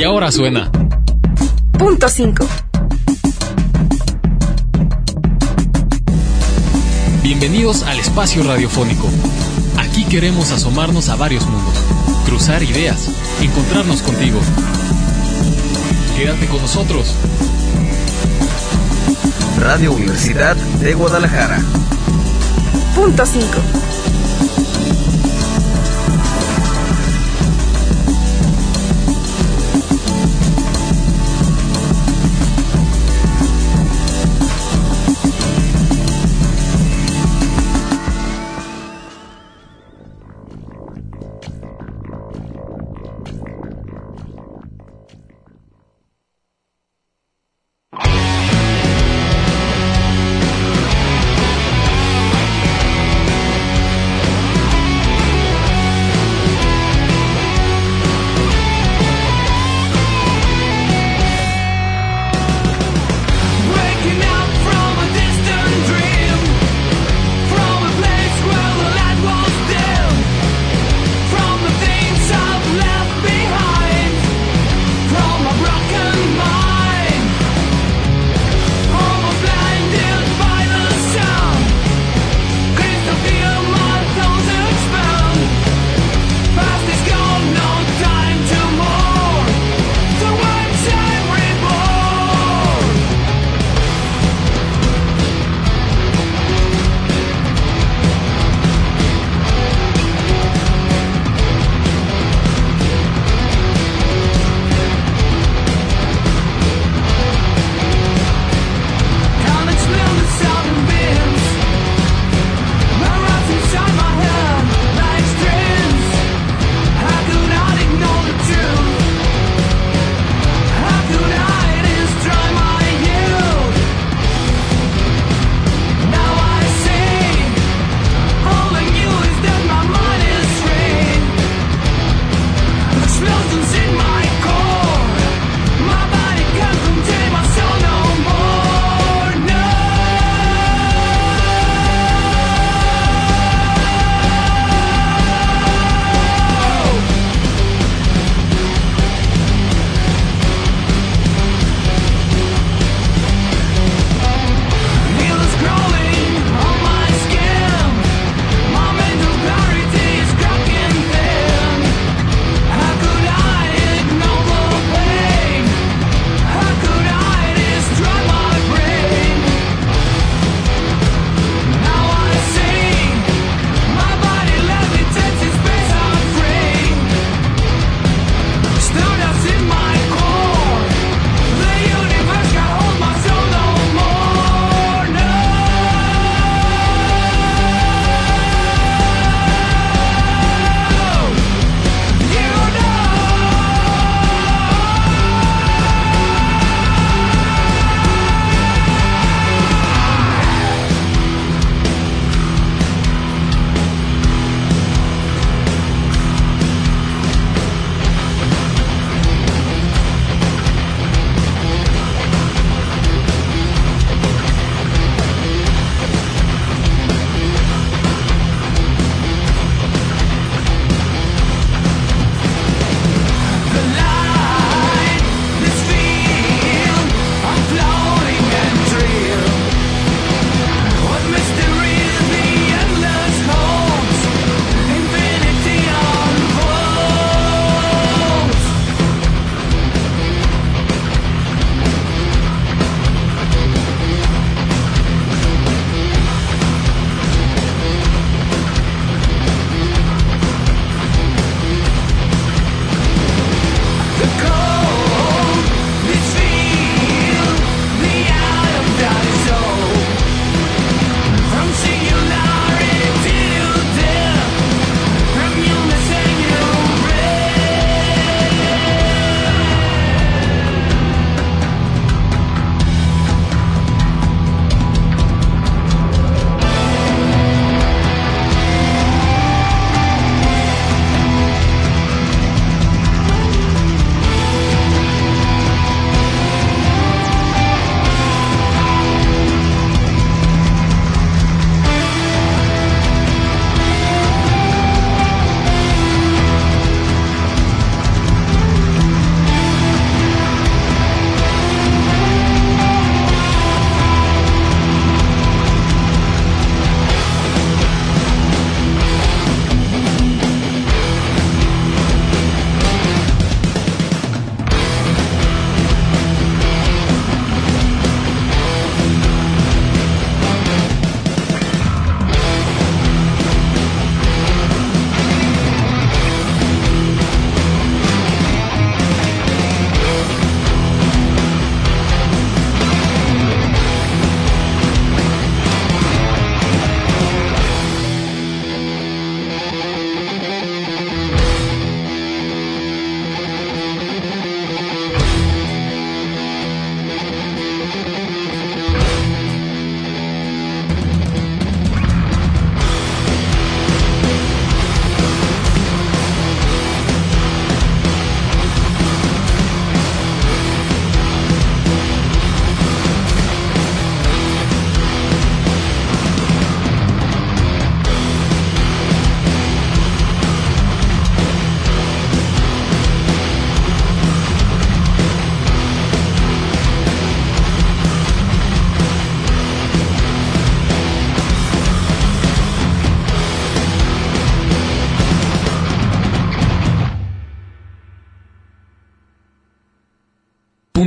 ahora suena Punto 5. Bienvenidos al espacio radiofónico. Aquí queremos asomarnos a varios mundos, cruzar ideas, encontrarnos contigo. Quédate con nosotros. Radio Universidad de Guadalajara. Punto 5.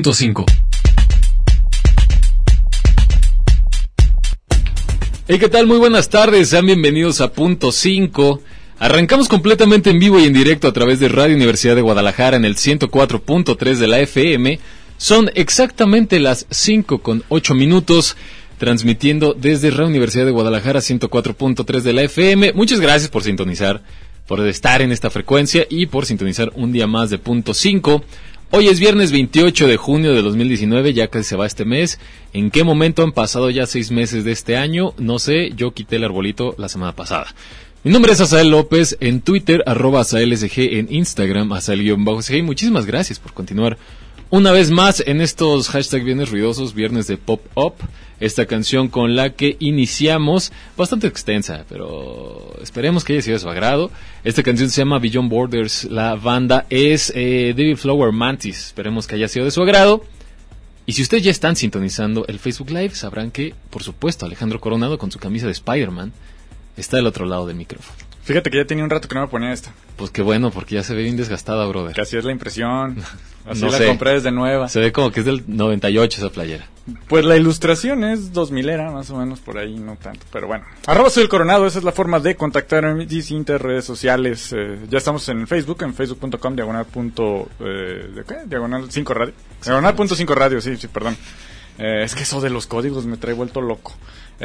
104.5. Hey, ¿qué tal? Muy buenas tardes, sean bienvenidos a Punto 5. Arrancamos completamente en vivo y en directo a través de Radio Universidad de Guadalajara en el 104.3 de la FM. Son exactamente las 5:08, transmitiendo desde Radio Universidad de Guadalajara 104.3 de la FM. Muchas gracias por sintonizar, por estar en esta frecuencia y por sintonizar un día más de Punto 5. Hoy es viernes 28 de junio de 2019, ya casi se va este mes. ¿En qué momento han pasado ya 6 meses de este año? No sé, yo quité el arbolito la semana pasada. Mi nombre es Asael López, en Twitter, @AsaelSG, en Instagram, Asael_SG. Muchísimas gracias por continuar una vez más en estos hashtag viernes ruidosos, viernes de Pop Up. Esta canción con la que iniciamos, bastante extensa, pero esperemos que haya sido de su agrado. Esta canción se llama Beyond Borders, la banda es Devil Flower Mantis, esperemos que haya sido de su agrado. Y si ustedes ya están sintonizando el Facebook Live, sabrán que, por supuesto, Alejandro Coronado con su camisa de Spider-Man está del otro lado del micrófono. Fíjate que ya tenía un rato que no me ponía esta. Pues qué bueno, porque ya se ve bien desgastada, brother. Que así es la impresión. Así No la sé. compré desde nueva. Se ve como que es del 98 esa playera. Pues la ilustración es 2000era, más o menos por ahí, no tanto. Pero bueno. @soy el Coronado, esa es la forma de contactar en mis distintas redes sociales. Ya estamos en Facebook, en facebook.com, diagonal 5 radio. Diagonal punto 5 radio, sí, perdón. Es que eso de los códigos me trae vuelto loco.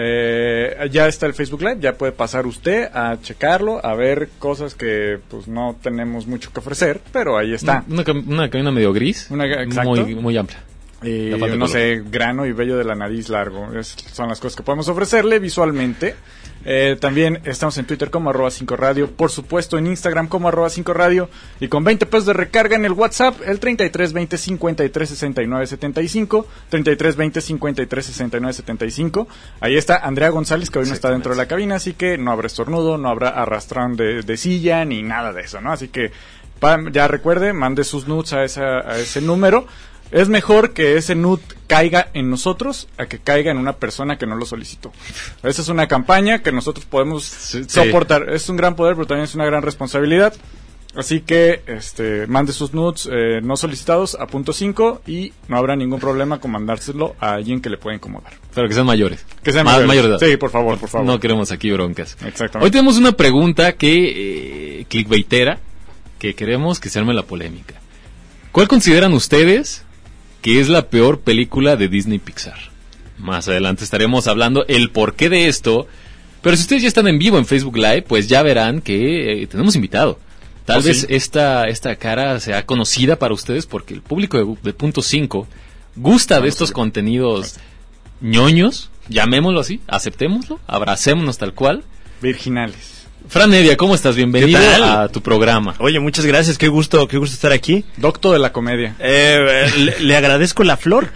Ya está el Facebook Live, ya puede pasar usted a checarlo, a ver cosas que pues no tenemos mucho que ofrecer, pero ahí está. Una cabina medio gris, Exacto. muy amplia. Y La falta de no color. sé, grano y vello de la nariz largo. Son las cosas que podemos ofrecerle visualmente. También estamos en Twitter como @5radio, por supuesto en Instagram como @5radio, y con 20 pesos de recarga en el WhatsApp, el 33 20 53 69 75, 33 20 53 69 75. Ahí está Andrea González, que hoy no está dentro de la cabina, así que no habrá estornudo, no habrá arrastrón de silla, ni nada de eso, ¿no? Así que ya recuerde, mande sus nudes a ese número. Es mejor que ese nude caiga en nosotros a que caiga en una persona que no lo solicitó. Esa es una campaña que nosotros podemos soportar. Es un gran poder, pero también es una gran responsabilidad. Así que mande sus nudes no solicitados a Punto 5 y no habrá ningún problema con mandárselo a alguien que le pueda incomodar. Pero que sean mayores. Que sean mayor de edad. Sí, por favor. No queremos aquí broncas. Exactamente. Hoy tenemos una pregunta clickbaitera, que queremos que se arme la polémica. ¿Cuál consideran ustedes que es la peor película de Disney Pixar? Más adelante estaremos hablando el porqué de esto, pero si ustedes ya están en vivo en Facebook Live, pues ya verán que tenemos invitado. Tal vez sí. esta cara sea conocida para ustedes porque el público de Punto 5 gusta de estos contenidos ñoños, llamémoslo así, aceptémoslo, abracémonos tal cual. Virginales. Fran Evia, ¿cómo estás? Bienvenido ¿Qué tal? a tu programa. Oye, muchas gracias, qué gusto estar aquí. Docto de la comedia. Le agradezco la flor.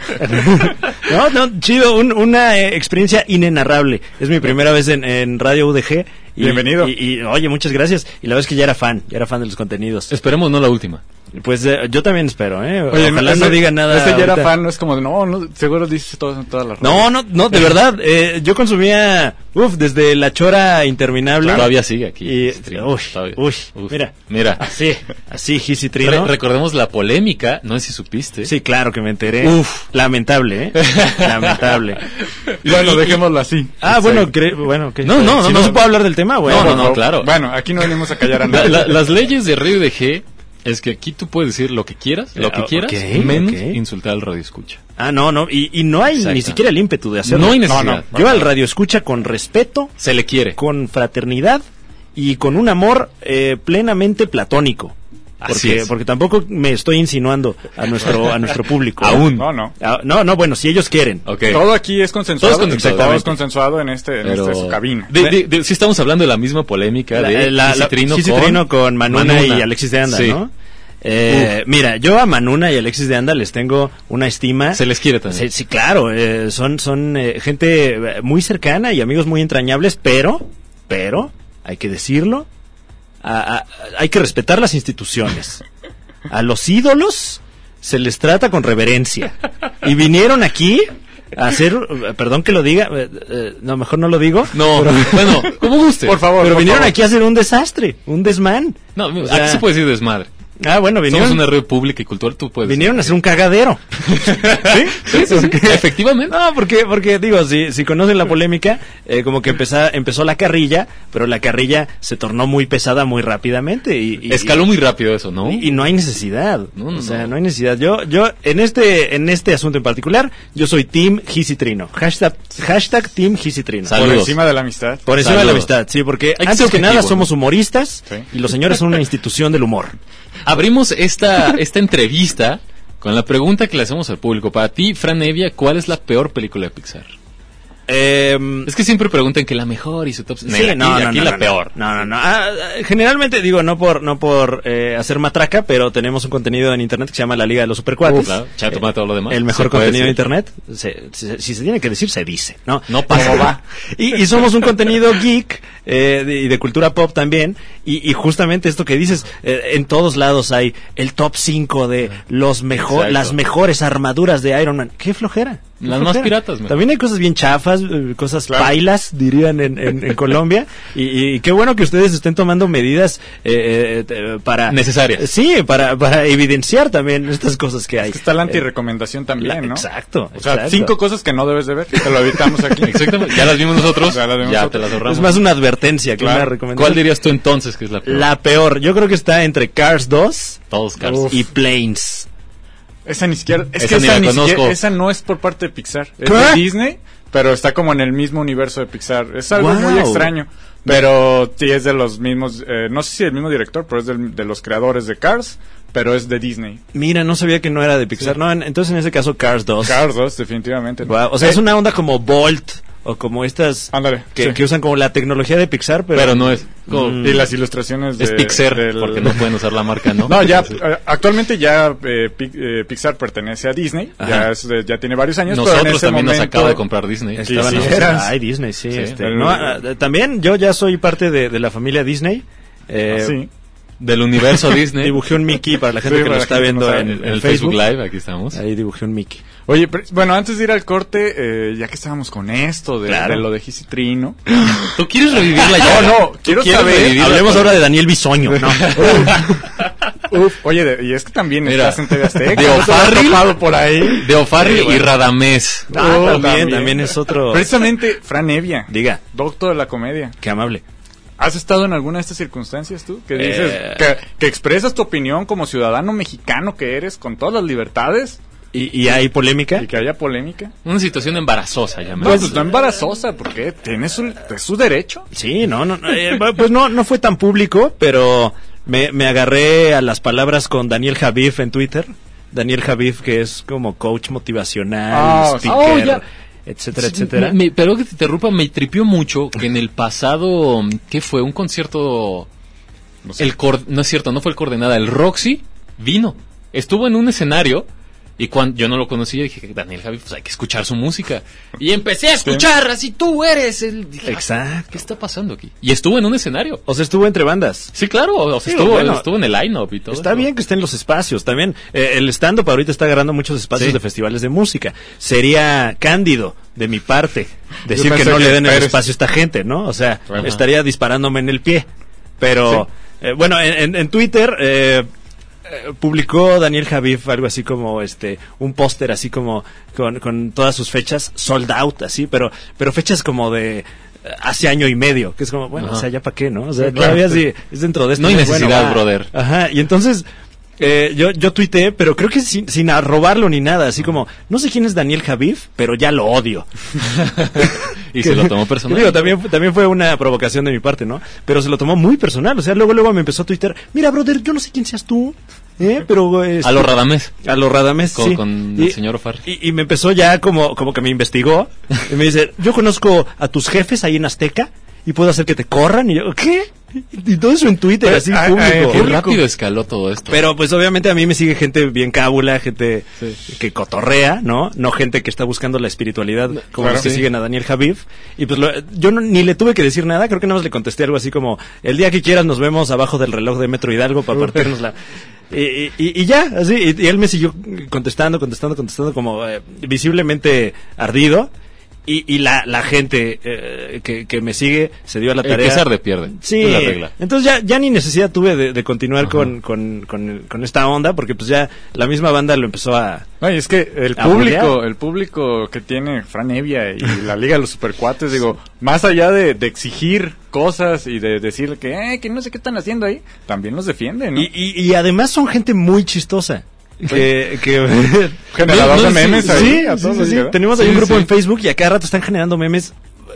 No, chido, una experiencia inenarrable. Es mi primera vez en Radio UDG. Bienvenido. Y oye, muchas gracias. Y la verdad es que ya era fan de los contenidos. Esperemos no la última. Pues yo también espero, Oye, ojalá no diga nada. Ese ya era ahorita. fan, no es como de, no, seguro dices todas las redes. No, de verdad, yo consumía, desde La Chora Interminable. Todavía sigue aquí. Y, Todavía. mira, así, Gis y Trino. Recordemos la polémica, no sé si supiste. Sí, claro que me enteré. Lamentable, Lamentable. Bueno, dejémoslo así. Bueno, ¿qué? No, si no se puede hablar del tema, bueno. No, claro. Bueno, aquí no venimos a callar a nadie. Las leyes de Radio DG es que aquí tú puedes decir lo que quieras, menos insultar al radio escucha. No, y no hay ni siquiera el ímpetu de hacerlo. No hay necesidad. Yo al radio escucha con respeto, se le quiere, con fraternidad y con un amor plenamente platónico. Porque tampoco me estoy insinuando a nuestro público. Aún. No, bueno, si ellos quieren. Okay. Todo aquí es consensuado. Todo es consensuado en su cabina. Sí estamos hablando de la misma polémica de Citrino con Manuna y Alexis de Anda, sí. ¿no? Mira, yo a Manuna y Alexis de Anda les tengo una estima. Se les quiere también. Sí, claro, son gente muy cercana y amigos muy entrañables, pero, hay que decirlo, hay que respetar las instituciones. A los ídolos se les trata con reverencia. Y vinieron aquí a hacer, perdón que lo diga, no, mejor no lo digo. No, como guste. Por favor. Pero vinieron aquí a hacer un desastre, un desmán. No, aquí se puede decir desmadre. Ah, bueno, Somos vinieron, una red pública y cultural, tú puedes. vinieron a hacer un cagadero. Sí, efectivamente. No, porque digo, si conocen la polémica, como que empezó la carrilla, pero la carrilla se tornó muy pesada muy rápidamente y Escaló muy rápido eso, ¿no? y no hay necesidad. No, o sea, no. no hay necesidad. Yo en este asunto en particular, yo soy Team Gisitrino. Hashtag Team Gisitrino. Saludos. Por encima de la amistad. Por encima de la Saludos. amistad, sí, porque Hay que antes ser que nada objetivo, somos ¿no? humoristas Sí. y los señores son una institución del humor. Abrimos esta entrevista con la pregunta que le hacemos al público. Para ti, Fran Evia, ¿cuál es la peor película de Pixar? Es que siempre preguntan que la mejor y su top... Sí, aquí la peor. No. Generalmente digo, no por hacer matraca, pero tenemos un contenido en internet que se llama La Liga de los Supercuates. Claro, chato, mata todo lo demás. El mejor Se puede contenido de decir. internet. Si se tiene que decir, se dice, ¿no? No pasa nada. Y somos un contenido geek y de cultura pop también. Y justamente esto que dices, en todos lados hay el top 5 de Exacto. las mejores armaduras de Iron Man. ¡Qué flojera! qué Las más flojera. piratas, mejor. También hay cosas bien chafas, cosas Claro. pailas, dirían en Colombia. Y qué bueno que ustedes estén tomando medidas para... Necesarias. Sí, para evidenciar también estas cosas que hay. Está la antirecomendación también, ¿no? Exacto. O sea, exacto. 5 cosas que no debes de ver. Te lo evitamos aquí. Exactamente. Ya las vimos nosotros. Ya las vimos Ya nosotros. te las ahorramos. Es más una advertencia que Claro. una recomendación. ¿Cuál dirías tú entonces que es la peor? La peor. Yo creo que está entre Cars 2 Todos Cars. Uf. y Planes. Esa ni siquiera... Es Esa que ni esa, la ni conozco. siquiera, esa no es por parte de Pixar. Es ¿Qué? de Disney, pero está como en el mismo universo de Pixar. Es algo Wow. muy extraño. Pero sí es de los mismos... no sé si del mismo director, pero es de los creadores de Cars, pero es de Disney. Mira, no sabía que no era de Pixar. No, entonces en ese caso Cars 2. Cars 2, definitivamente. Wow. O sea, es una onda como Bolt o como estas Ándale, que, sí. que usan como la tecnología de Pixar, Pero no es. Y las ilustraciones de... Es Pixar, del- porque no pueden usar la marca, ¿no? No, ya, actualmente ya Pixar pertenece a Disney, Ajá. ya tiene varios años, pero en Nosotros ese también nos momento- acaba de comprar Disney. Sí, estaban sí, asociados. eras. Ay, Disney, sí. Sí. También yo ya soy parte de la familia Disney. Sí. Del universo Disney. Dibujé un Mickey para la gente Sí, que para lo la está gente que no viendo sabe. en En el Facebook. Facebook Live, aquí estamos. Ahí dibujé un Mickey. Oye, bueno, antes de ir al corte, ya que estábamos con esto Claro. de lo de Gisitrino. ¿Tú quieres revivirla ya? No, quiero ¿Quieres saber. revivirla? Hablemos ahora de Daniel Bisoño. No. Oye, y es que también Mira, estás en TV Azteca. de ¿no te lo has O'Farrill. topado por ahí? De O'Farrill Sí, bueno. y Radamés. También es otro. Precisamente, Fran Evia, Diga, doctor de la comedia. qué amable. ¿Has estado en alguna de estas circunstancias tú? Que dices, Eh. que expresas tu opinión como ciudadano mexicano que eres, con todas las libertades, ¿Y hay polémica? y que haya polémica. Una situación embarazosa, ya me Pues no embarazosa, porque es su derecho. Sí, pues no fue tan público, pero me agarré a las palabras con Daniel Javif en Twitter. Daniel Javif, que es como coach motivacional, speaker, ya. etcétera, etcétera. Pero que te interrumpa, me tripió mucho que en el pasado, ¿qué fue? Un concierto... No sé. No es cierto, no fue el Coordenada, el Roxy vino. Estuvo en un escenario y cuando yo no lo conocía dije, Daniel Javi, pues hay que escuchar su música. Y empecé a escuchar, así tú eres el... Dije, Exacto. ¿qué está pasando aquí? Y estuvo en un escenario. O sea, estuvo entre bandas. Sí, claro, o sea, Digo, bueno, estuvo en el line-up y todo. Está eso. bien que estén los espacios. También el stand-up ahorita está agarrando muchos espacios Sí. de festivales de música. Sería cándido de mi parte decir Yo que pensé no que le den el Pérez. espacio a esta gente, ¿no? O sea, Ajá. estaría disparándome en el pie. Pero, bueno, en Twitter publicó Daniel Javif algo así como un póster así como con todas sus fechas sold out, así, pero fechas como de hace año y medio, que es como, bueno, Ajá. o sea, ya para qué, ¿no? O sea, Sí, claro. todavía sí, es dentro de esto. No hay Bueno, necesidad, va. brother. Ajá, y entonces yo tuiteé, pero creo que sin arrobarlo ni nada, así como, no sé quién es Daniel Javif, pero ya lo odio. Y se lo tomó personal. Digo, también fue una provocación de mi parte, ¿no? Pero se lo tomó muy personal, o sea, luego me empezó a tuitear, mira, brother, yo no sé quién seas tú, pero... A los Radamés. A los Radamés, sí. Con el señor O'Farrill. Y me empezó ya como que me investigó, y me dice, yo conozco a tus jefes ahí en Azteca, y puedo hacer que te corran, y yo, ¿qué? Y todo eso en Twitter, Pero, así, público. Qué rápido escaló todo esto. Pero pues obviamente a mí me sigue gente bien cábula, gente que cotorrea, ¿no? No gente que está buscando la espiritualidad como Claro. los que Sí. siguen a Daniel Javif. Y pues yo ni le tuve que decir nada, creo que nada más le contesté algo así como, el día que quieras nos vemos abajo del reloj de Metro Hidalgo para partirnos la... Y ya, así, y él me siguió contestando como visiblemente ardido. Y la gente que me sigue se dio a la tarea. El que sarde pierde. Sí, Es la regla. entonces ya ni necesidad tuve de continuar con esta onda, porque pues ya la misma banda lo empezó a... No, y es que el público que tiene Fran Evia y la Liga de los Supercuates, digo, más allá de exigir cosas y de decir que no sé qué están haciendo ahí, también los defienden, ¿no? Y además son gente muy chistosa. Que generador de memes ahí, sí, a todos sí. los Tenemos ahí un grupo en Facebook y a cada rato están generando memes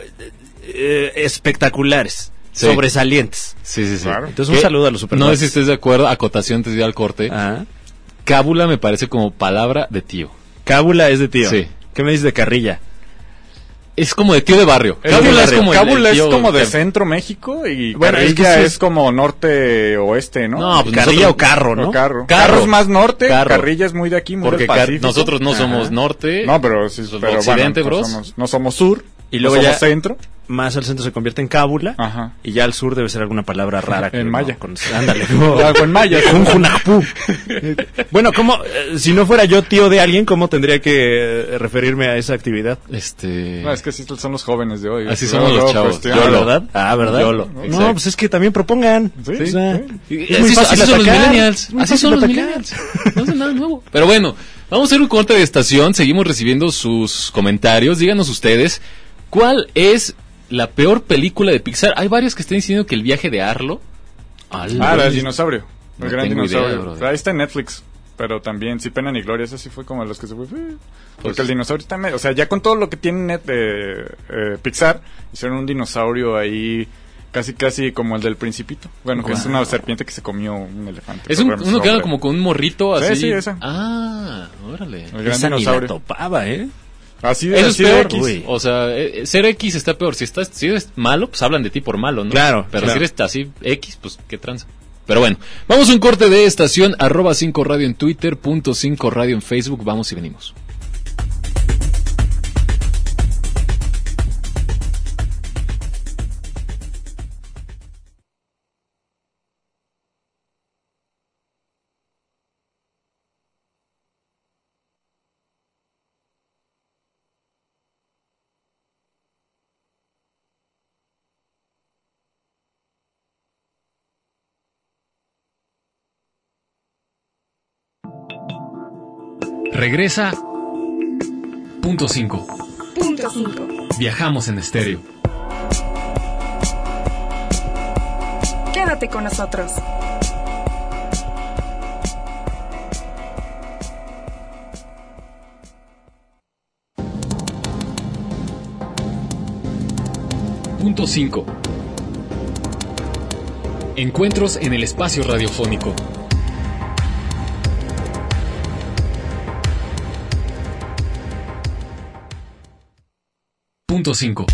espectaculares, Sí. sobresalientes. Sí. Claro. Entonces un saludo a los No supercuates. sé si estés de acuerdo, acotación antes de ir al corte. Ajá. Cábula me parece como palabra de tío. Cábula es de tío. Sí. ¿Qué me dices de carrilla? Es como de tío de barrio. Cábula es como, el tío de que- centro México y Bueno, es que Carrilla sí es como norte-oeste, ¿no? No, pues Carrilla nosotros- o carro, ¿no? O Carro. Carro. Carro es más norte, Carro. Carrilla es muy de aquí, muy Porque del Pacífico. nosotros no somos norte. No, pero sí, somos pero occidente, bueno, bros. no somos sur, Y luego no somos ya- centro. Más al centro se convierte en cábula. Ajá. Y ya al sur debe ser alguna palabra rara. En maya. Ándale. Algo en maya. Junjunajpú. Bueno, ¿cómo, si no fuera yo tío de alguien, cómo tendría que referirme a esa actividad? No, es que así son los jóvenes de hoy. Así Luego, somos los chavos. cuestionan. YOLO. ¿Verdad? Ah, ¿verdad? YOLO, No, exacto. pues es que también propongan. Sí, O sea, Y es muy fácil así son los atacar. millennials. Es muy Así fácil son los atacar. millennials. No es nada nuevo. Pero bueno, vamos a hacer un corte de estación. Seguimos recibiendo sus comentarios. Díganos ustedes, ¿cuál es la peor película de Pixar? Hay varios que están diciendo que El viaje de Arlo. El dinosaurio. El No gran tengo idea, dinosaurio. brother. Ahí está en Netflix. Pero también, sí, Pena ni Gloria. Ese sí fue como de los que se fue. Porque Pues- el dinosaurio está o sea, ya con todo lo que tiene Pixar, hicieron un dinosaurio ahí casi como el del Principito. Bueno, que es una serpiente que se comió un elefante. Es Pero bueno, uno que anda hombre. como con un morrito Sí, así. sí, esa. Ah, órale. El gran Esa ni la dinosaurio. topaba, ¿eh? Así Eso es así de peor. X. Uy. O sea, ser X está peor. Si eres malo, pues hablan de ti por malo, ¿no? Claro, Pero claro. si eres así X, pues qué tranza. Pero bueno, vamos a un corte de estación, @5 radio en Twitter, .5 radio en Facebook. Vamos y venimos. Regresa punto 5. Punto 5. Viajamos en estéreo. Quédate con nosotros. Punto 5. Encuentros en el espacio radiofónico. Punto 5.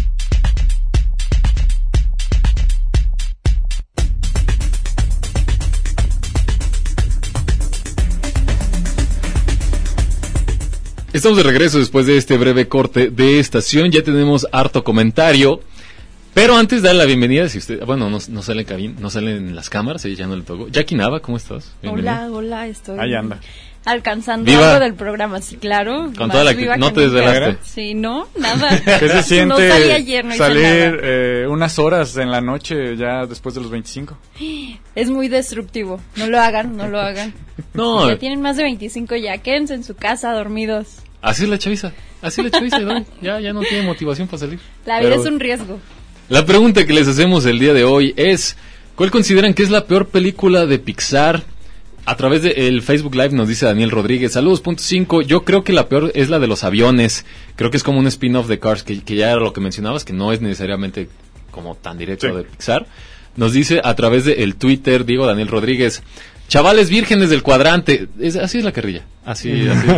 Estamos de regreso después de este breve corte de estación. Ya tenemos harto comentario. Pero antes de dar la bienvenida, si usted, bueno, no sale en cabina, no salen en las cámaras, ya no le tocó. Jackie Nava, ¿cómo estás? Bienvenida. Hola, estoy Ahí anda. alcanzando Viva. algo del programa, sí, claro. Con más toda la viva actitud, no que te nunca. desvelaste. Sí, no, nada. ¿Qué se siente No salí ayer, no hice salir nada. unas horas en la noche ya después de los 25? Es muy destructivo. No lo hagan, no lo hagan. No, Ya tienen más de 25 ya. Quédense en su casa dormidos. así es la chaviza. ¿No? Ya no tiene motivación para salir. La vida Pero es un riesgo. la pregunta que les hacemos el día de hoy es, ¿cuál consideran que es la peor película de Pixar? A través del Facebook Live nos dice Daniel Rodríguez, saludos, punto 5, yo creo que la peor es la de los aviones, creo que es como un spin-off de Cars, que ya era lo que mencionabas, que no es necesariamente como tan directo Sí. de Pixar. Nos dice a través del Twitter, digo Daniel Rodríguez, chavales vírgenes del cuadrante, así es la carrilla, así.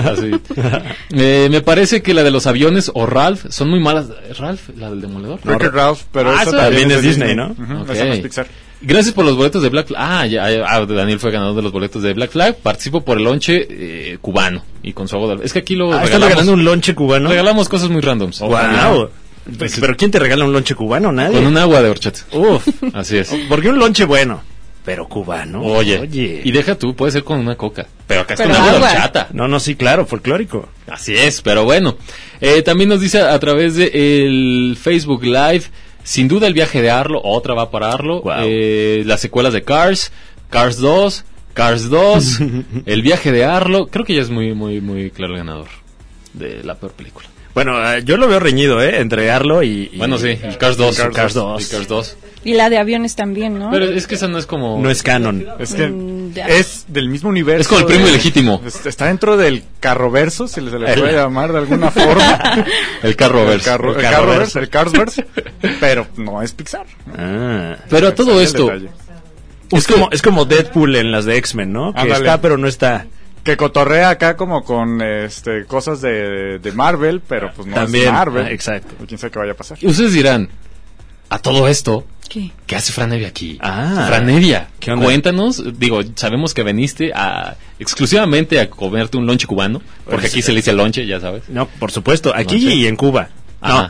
Me parece que la de los aviones o Ralph son muy malas. ¿Ralph? ¿La del demoledor? Wreck-It Ralph, pero Ah, esa eso también es de Disney, ¿no? Ujú, Ok. esa no es Pixar. Gracias por los boletos de Black Flag. Daniel fue ganador de los boletos de Black Flag. Participo por el lonche cubano y con su agua. Es que aquí lo ¿Estás regalamos. regalando un lonche cubano? Regalamos cosas muy randoms. ¡Wow! ¿Pero quién te regala un lonche cubano? Nadie. Con un agua de horchata. Uf. Así es. ¿Por qué un lonche bueno? pero cubano. Oye, y deja tú, puede ser con una coca, pero acá está Pero una agua. horchata. No, sí, claro, folclórico. Así es, pero bueno. También nos dice a través de el Facebook Live, sin duda el viaje de Arlo, otra va para Arlo, Wow. las secuelas de Cars 2, Cars 2, el viaje de Arlo, creo que ya es muy, muy, muy claro el ganador de la peor película. Bueno, yo lo veo reñido, entre Arlo y Bueno, sí, y Cars 2. Cars 2. Y Cars 2. Y la de aviones también, ¿no? Pero es que esa no es como... No es canon. Es que Ya. es del mismo universo. Es como el primo ilegítimo. Está dentro del carroverso, si se le puede llamar de alguna forma. El Carroverse. El Carroverse. Carsverse, pero no es Pixar. Ah. Pero a todo Ese es el esto, detalle. Es como Deadpool en las de X-Men, ¿no? Que Ándale. está, pero no está. Que cotorrea acá como con cosas de Marvel, pero pues no También, es Marvel. exacto. Quién sabe qué vaya a pasar. ustedes dirán, a todo esto, ¿Qué? ¿qué hace Franevia aquí? Ah. Franevia, ¿Qué onda? cuéntanos. Digo, sabemos que viniste exclusivamente a comerte un lonche cubano, porque Pues, aquí se le dice lonche, ya sabes. No, por supuesto, aquí No sé. y en Cuba. Ajá.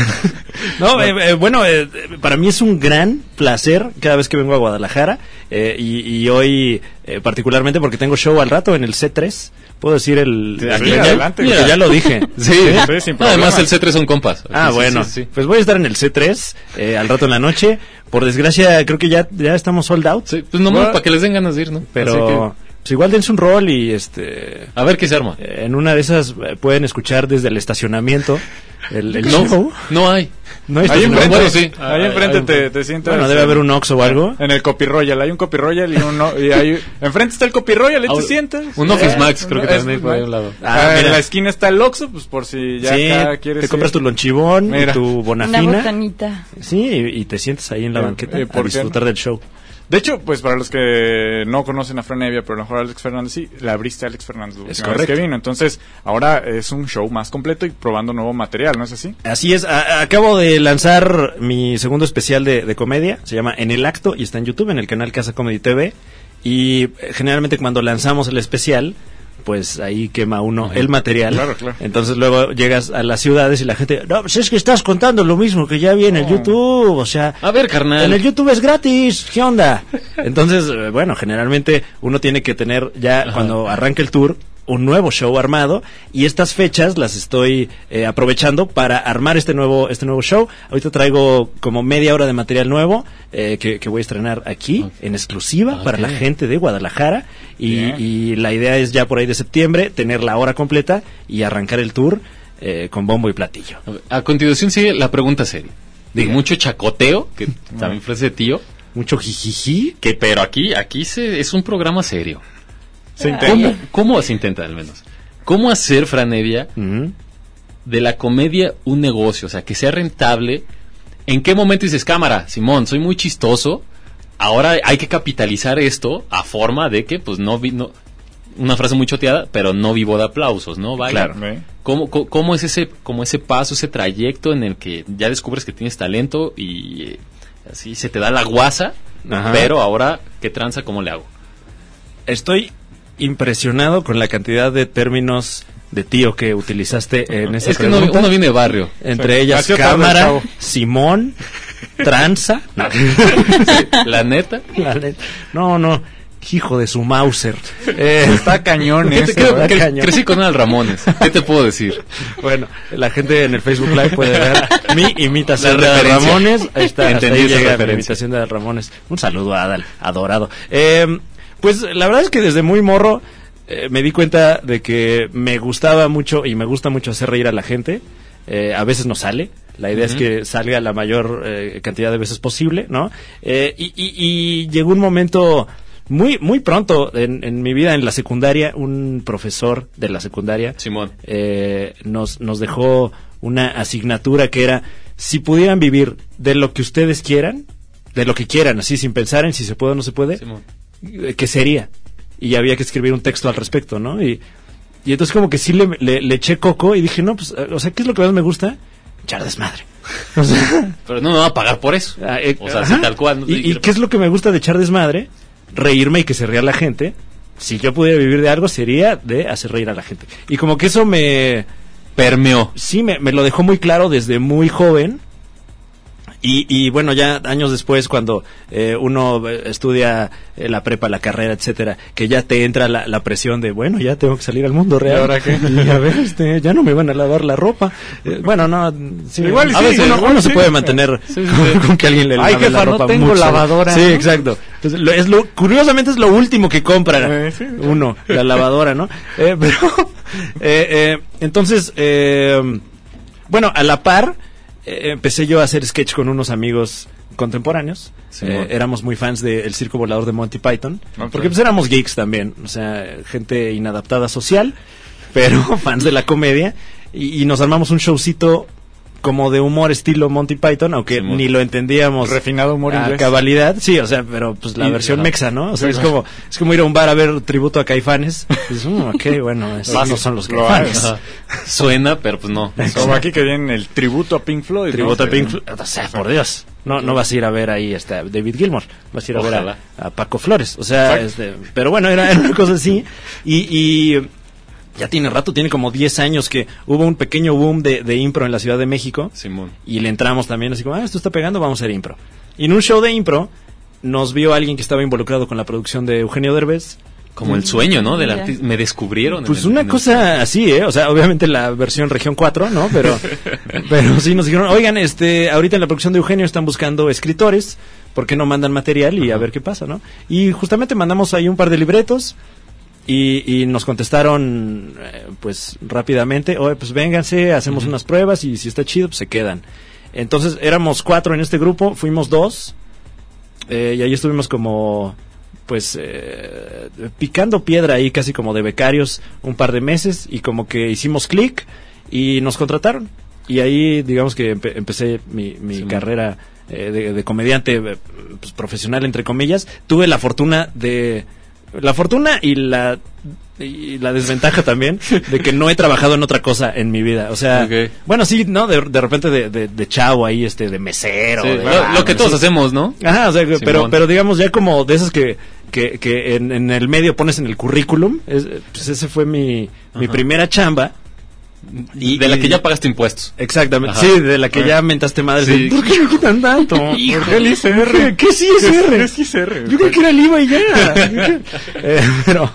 Bueno, para mí es un gran placer cada vez que vengo a Guadalajara y hoy particularmente porque tengo show al rato en el C3. ¿Puedo decir el...? Sí, aquí? adelante. Mira, ya lo dije. Sí, Sí, sin problema. además el C3 son compas. Ah, Sí, bueno, sí, sí. pues voy a estar en el C3 al rato en la noche. Por desgracia, creo que ya estamos sold out. Sí, pues nomás Bueno. para que les den ganas de ir, ¿no? Así Pero pues igual dense un rol y a ver qué se arma. en una de esas pueden escuchar desde el estacionamiento el No, show. no hay. No hay Ahí estacionamiento. enfrente, Bueno, sí. ahí enfrente te sientas. Bueno, debe haber un Oxxo o algo. En el Copy Royal, hay un Copy Royal y ahí enfrente está el Copy Royal, ahí te sientas. Un Office Max, creo que Es- también hay por ahí a un lado. Ah, en mira. la esquina está el Oxxo, pues por si ya Sí, acá quieres te compras ir. tu lonchibón y Mira. tu Una bonafina. botanita. Sí, y te sientes ahí en la banqueta a ¿por qué disfrutar del show. De hecho, pues para los que no conocen a Franevia, pero a lo mejor a Alex Fernández sí, le abriste a Alex Fernández la Es última vez correcto. que vino. Entonces, ahora es un show más completo y probando nuevo material, ¿no es así? Así es, acabo de lanzar mi segundo especial de comedia, se llama En el Acto y está en YouTube, en el canal Casa Comedy TV. Y generalmente cuando lanzamos el especial, pues ahí quema uno el material. Claro, claro. Entonces luego llegas a las ciudades y la gente, no, pues es que estás contando lo mismo que ya vi en el YouTube, o sea... A ver, carnal. En el YouTube es gratis, ¿qué onda? Entonces, bueno, generalmente uno tiene que tener ya cuando arranca el tour un nuevo show armado y estas fechas las estoy aprovechando para armar este nuevo show. Ahorita traigo como media hora de material nuevo que voy a estrenar aquí en exclusiva para la gente de Guadalajara y la idea es ya por ahí de septiembre tener la hora completa y arrancar el tour con bombo y platillo. A continuación sigue la pregunta seria. De mucho chacoteo, que también ofrece tío, Mucho jijiji. pero aquí es un programa serio. Se intenta. ¿Cómo se intenta al menos? ¿Cómo hacer, Franevia, Ujú. de la comedia un negocio? O sea, que sea rentable. ¿En qué momento dices, cámara, Simón, soy muy chistoso, ahora hay que capitalizar esto a forma de que, pues, no una frase muy choteada, pero no vivo de aplausos, ¿no? Vaya. Claro. ¿Ve? ¿Cómo es ese paso, ese trayecto en el que ya descubres que tienes talento y así se te da la guasa, Ajá. pero ahora, ¿qué tranza? ¿Cómo le hago? Estoy impresionado con la cantidad de términos de tío que utilizaste en esa Es que pregunta. uno viene de barrio. Entre Sí. ellas Nació tarde el cámara, chavo. Simón, tranza. No. La neta. No, hijo de su Mauser. Está cañón ¿Qué te- eso, creo ¿eh? que Cañón. crecí con Al Ramones. ¿Qué te puedo decir? Bueno, la gente en el Facebook Live puede ver mi imitación La de Adal referencia. Ramones. Ahí está, hasta Entendí ahí esa llega mi referencia. imitación de Adal Ramones. Un saludo a Adal, adorado. Pues la verdad es que desde muy morro me di cuenta de que me gustaba mucho y me gusta mucho hacer reír a la gente. A veces no sale. La idea es que salga la mayor cantidad de veces posible, ¿no? Y llegó un momento muy muy pronto en mi vida, en la secundaria, un profesor de la secundaria Simón. nos dejó una asignatura que era: si pudieran vivir de lo que ustedes quieran, de lo que quieran, así sin pensar en si se puede o no se puede, Simón. ¿qué sería? Y había que escribir un texto al respecto, ¿no? Y entonces como que sí le eché coco y dije, no, pues, o sea, ¿qué es lo que más me gusta? Echar desmadre. O sea, Pero no me va a pagar por eso. O sea, así ajá. tal cual. ¿no? ¿Y qué es lo que me gusta de echar desmadre? Reírme y que se ría la gente. Si yo pudiera vivir de algo, sería de hacer reír a la gente. Y como que eso me permeó. sí, me lo dejó muy claro desde muy joven. Y bueno, ya años después, cuando uno estudia la prepa, la carrera, etcétera, que ya te entra la presión de, bueno, ya tengo que salir al mundo real. ¿Y ahora qué? Y a ver, ya no me van a lavar la ropa. Bueno, no, sí, Igual a sí, veces igual uno sí. se puede mantener con que alguien le lave jefa, la no ropa tengo mucho. lavadora, Sí, ¿no? exacto. Entonces, curiosamente es lo último que compra Sí. uno, la lavadora, ¿no? Entonces, bueno, a la par, empecé yo a hacer sketch con unos amigos contemporáneos. Sí, Éramos muy fans del Circo Volador de Monty Python, Ok. porque pues éramos geeks también, o sea, gente inadaptada social, pero fans de la comedia, y nos armamos un showcito como de humor estilo Monty Python, aunque Simón. ni lo entendíamos Refinado humor a inglés. cabalidad, sí, o sea, pero pues la Y- versión ajá. mexa, ¿no? O sea, es como ir a un bar a ver tributo a Caifanes. Y dices, ok, bueno, esos no son los Lo Caifanes. Ajá. Suena, pero pues no. Como aquí que viene el tributo a Pink Floyd. ¿no? Tributo a Pink Floyd. O sea, por Dios. No vas a ir a ver ahí a David Gilmour. Vas a ir a ver Ojalá. a Paco Flores. O sea, Exacto. pero bueno, era una cosa así. Y ya tiene rato, tiene como 10 años que hubo un pequeño boom de impro en la Ciudad de México. Simón. Y le entramos también así como, esto está pegando, vamos a hacer impro. Y en un show de impro nos vio alguien que estaba involucrado con la producción de Eugenio Derbez. Como el sueño, ¿no? Del Ya. me descubrieron. Pues en una en cosa así, O sea, obviamente la versión región 4, ¿no? Pero sí nos dijeron, oigan, ahorita en la producción de Eugenio están buscando escritores, ¿por qué no mandan material y a ver qué pasa, ¿no? Y justamente mandamos ahí un par de libretos y nos contestaron, pues rápidamente, oye, pues vénganse, hacemos unas pruebas y si está chido, pues se quedan. Entonces éramos 4 en este grupo, fuimos 2 y ahí estuvimos como pues picando piedra ahí casi como de becarios un par de meses y como que hicimos clic y nos contrataron y ahí digamos que empecé mi Sí, carrera de comediante pues, profesional entre comillas. Tuve la fortuna y la desventaja también de que no he trabajado en otra cosa en mi vida, o sea, Ok. bueno sí, no, de repente de chavo ahí de mesero, Sí, de- lo que todos sí. hacemos, ¿no? Ajá, o sea, Simón. pero digamos ya como de esas que en el medio pones en el currículum, pues ese fue mi primera chamba. Y de la que ya pagaste impuestos. Exactamente, Ajá. sí, de la que ya mentaste madre. Sí. ¿Por qué me quitan tanto? ¿Por qué el ICR? ¿Qué sí es IR? Es ICR. Yo creo que era el IVA y ya. Pero,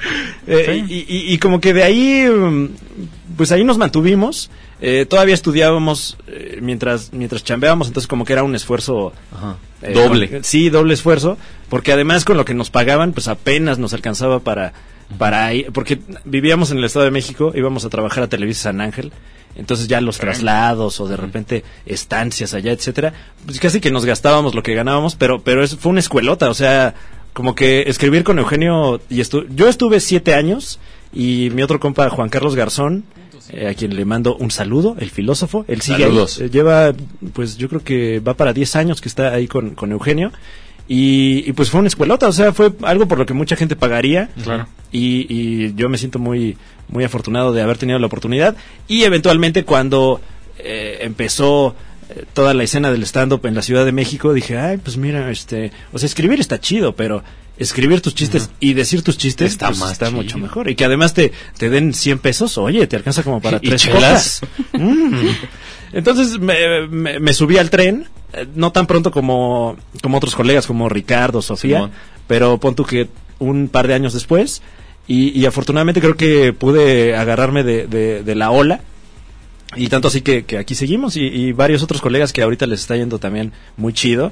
y como que de ahí, pues ahí nos mantuvimos. Todavía estudiábamos mientras chambeábamos, entonces como que era un esfuerzo Ajá. Doble. Sí, doble esfuerzo, porque además con lo que nos pagaban, pues apenas nos alcanzaba para ir, porque vivíamos en el Estado de México, íbamos a trabajar a Televisa San Ángel, entonces ya los traslados o de repente estancias allá, etcétera, pues casi que nos gastábamos lo que ganábamos, pero fue una escuelota, o sea, como que escribir con Eugenio, yo estuve 7 años, y mi otro compa Juan Carlos Garzón, a quien le mando un saludo, el filósofo, él sigue Saludos. ahí, lleva, pues yo creo que va para 10 años que está ahí con Eugenio, y pues fue una escuelota, o sea, fue algo por lo que mucha gente pagaría, Claro. y yo me siento muy, muy afortunado de haber tenido la oportunidad, y eventualmente cuando empezó toda la escena del stand-up en la Ciudad de México, dije, ay, pues mira, o sea, escribir está chido, pero escribir tus chistes y decir tus chistes Está pues, más está chido. mucho mejor. Y que además te den 100 pesos, oye, te alcanza como para Y 3 chelas. cosas. Entonces me subí al tren, no tan pronto como otros colegas, como Ricardo, Sofía, Simón. pero pon tú que un par de años después, y afortunadamente creo que pude agarrarme de la ola. Y tanto así que aquí seguimos y varios otros colegas que ahorita les está yendo también muy chido.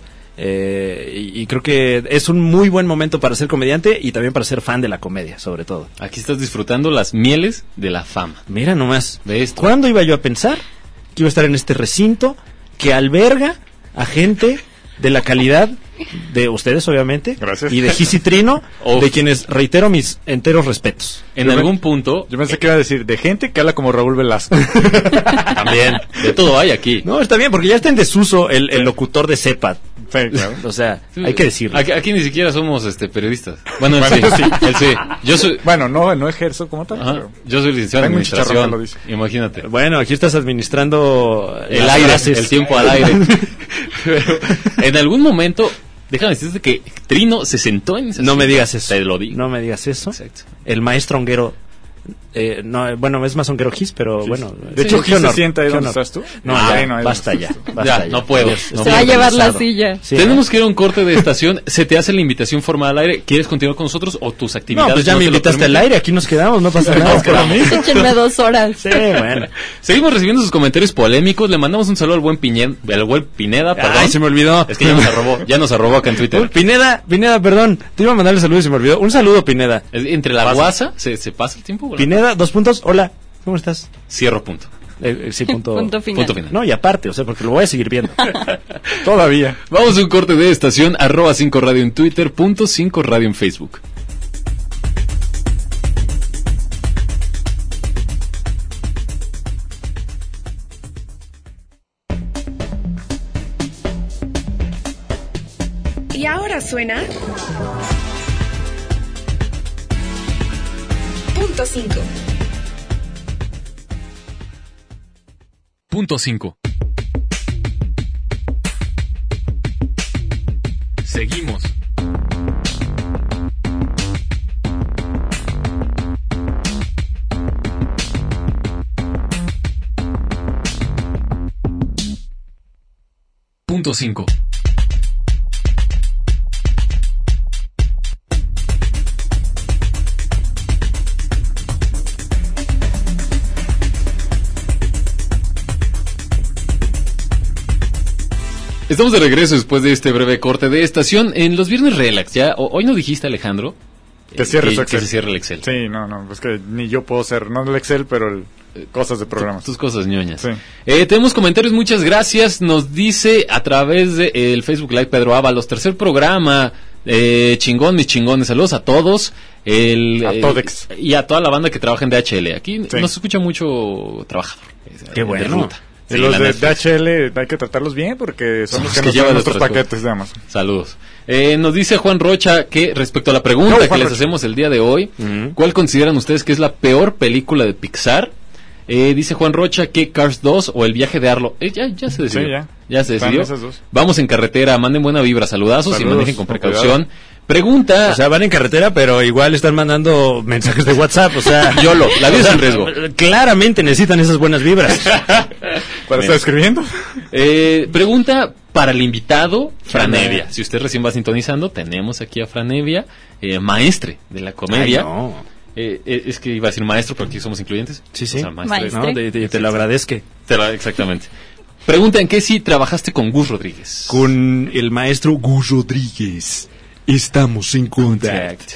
Y creo que es un muy buen momento para ser comediante y también para ser fan de la comedia, sobre todo. Aquí estás disfrutando las mieles de la fama. Mira nomás, De esto. ¿cuándo iba yo a pensar que iba a estar en este recinto que alberga a gente de la calidad de ustedes, obviamente, Gracias. y de Gisi Trino, Uf. de quienes reitero mis enteros respetos? En Yo algún punto, Yo pensé que iba a decir, de gente que habla como Raúl Velasco. también, de todo hay aquí. No, está bien, porque ya está en desuso el locutor de CEPA. Sí, claro. O sea, hay que decirlo. Aquí ni siquiera somos periodistas. Bueno, él Bueno, sí. Él sí. Yo soy, Bueno, no ejerzo como tal. ajá, pero- yo soy licenciado en Tengo un chicharrón que lo administración. dice. Imagínate. Bueno, aquí estás administrando El las aire, frases. el tiempo al aire. Pero, en algún momento, déjame decirte que Trino se sentó en esa No me silla. digas eso. Te lo digo. No me digas eso. Exacto. El maestro honguero no, bueno, es mazonquero Gis, pero Sí, bueno. de hecho, qué Gis honor, se sienta ahí qué donde honor. estás tú. No, Ah, ya, no, ahí basta donde ya, estás tú. basta Ya, ya. no puedo, Estoy no Se va a llevar la cansado. silla. Sí, Tenemos que ir a un corte de estación. ¿Se te hace la invitación formal al aire? ¿Quieres continuar con nosotros o tus actividades? No, pues ya no me te lo invitaste al permiten? aire, aquí nos quedamos, no pasa nada. Échenme 2 horas. Sí, bueno. Seguimos recibiendo sus comentarios polémicos. Le mandamos un saludo al buen Pineda, perdón. Ay, se me olvidó. Es que ya nos arrobó acá en Twitter. Uy, Pineda, perdón. Te iba a mandarle saludos y se me olvidó. Un saludo, Pineda. Entre la guasa, ¿se pasa el tiempo? Pineda, 2 puntos. Hola, ¿cómo estás? Cierro punto. Sí, punto. Punto final. Punto final. No, y aparte, o sea, porque lo voy a seguir viendo. Todavía. Vamos a un corte de estación, @5 radio en Twitter, .5 radio en Facebook. Y ahora suena punto 5. Punto 5. Seguimos. Punto 5. Estamos de regreso después de este breve corte de estación en los viernes relax. Ya hoy no dijiste, Alejandro, Que cierre su que Excel. se cierre el Excel. Sí, no, es que ni yo puedo ser, no el Excel, pero cosas de programas. Tus cosas ñoñas. Sí. Tenemos comentarios, muchas gracias. Nos dice a través del Facebook Live Pedro Ábalos, tercer programa. Chingón, mis chingones. Saludos a todos. A Todex. Y a toda la banda que trabaja en DHL. Aquí Sí. nos escucha mucho trabajador. Qué de bueno. ruta. Y Sí, los la de neta. DHL hay que tratarlos bien porque son los que nos llevan llevan nuestros nuestras paquetes de Amazon. Saludos. Nos dice Juan Rocha que respecto a la pregunta No, que Juan les Rocha. hacemos el día de hoy, Ujú. ¿cuál consideran ustedes que es la peor película de Pixar? Dice Juan Rocha que Cars 2 o El viaje de Arlo. Ya se decidió. Sí, ya se Están decidió. esas dos. Vamos en carretera, manden buena vibra, saludazos y Saludos, manejen con con precaución. cuidado. Pregunta. O sea, van en carretera, pero igual están mandando mensajes de WhatsApp, o sea... YOLO, la vida es un riesgo. Claramente necesitan esas buenas vibras. ¿Para estar escribiendo? Pregunta para el invitado, Franevia. Franevia. Si usted recién va sintonizando, tenemos aquí a Franevia, maestre de la comedia. Ay, no. Es que iba a decir maestro, pero aquí somos incluyentes. Sí, O sea, maestre. Maestro. No, te lo agradezco. Exactamente. Pregunta en qué sí trabajaste con Gus Rodríguez. Con el maestro Gus Rodríguez estamos en contacto.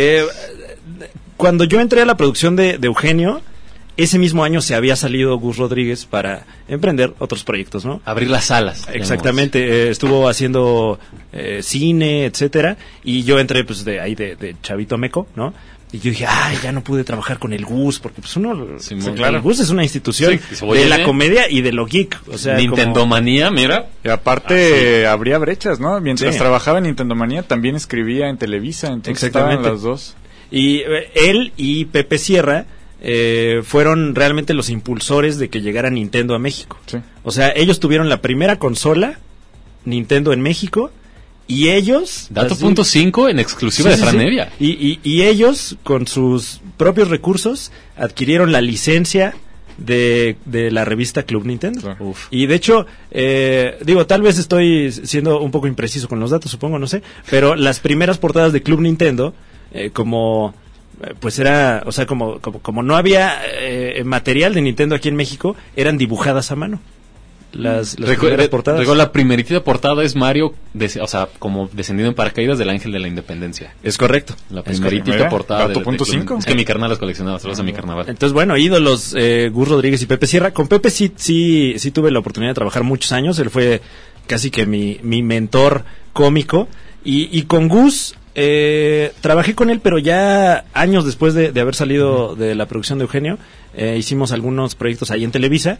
Cuando yo entré a la producción de Eugenio, ese mismo año se había salido Gus Rodríguez para emprender otros proyectos, ¿no? Abrir las salas. Exactamente, estuvo haciendo cine, etcétera, y yo entré pues de ahí de chavito meco, ¿no? Y yo dije, ay, ya no pude trabajar con el Gus, porque pues uno, Sí, pues, claro. el Gus es una institución Sí, se oye, de la ¿eh? comedia y de lo geek, o sea, Nintendomanía, mira. Y aparte habría brechas, ¿no? Mientras Sí. trabajaba en Nintendomanía también escribía en Televisa, entonces Exactamente. estaban las dos. Y él y Pepe Sierra fueron realmente los impulsores de que llegara Nintendo a México. Sí. O sea, ellos tuvieron la primera consola Nintendo en México y ellos... Dato así- punto 5 en exclusiva Sí, de sí, sí. Franevia. Y ellos, con sus propios recursos, adquirieron la licencia de la revista Club Nintendo. Claro. Uf. Y de hecho, digo, tal vez estoy siendo un poco impreciso con los datos, supongo, no sé, pero las primeras portadas de Club Nintendo, pues era, o sea, como no había material de Nintendo aquí en México, eran dibujadas a mano. Las primeras portadas. Recuerdo, la primeritita portada es Mario, o sea, como descendiendo en paracaídas del Ángel de la Independencia. Es correcto. La Es primeritita Mira, portada. dato punto 5. Es que mi carnal las coleccionaba, saludos a mi carnaval. Entonces, bueno, ídolos, Gus Rodríguez y Pepe Sierra. Con Pepe sí tuve la oportunidad de trabajar muchos años. Él fue casi que mi mentor cómico. Y con Gus, trabajé con él, pero ya años después de haber salido de la producción de Eugenio, hicimos algunos proyectos ahí en Televisa.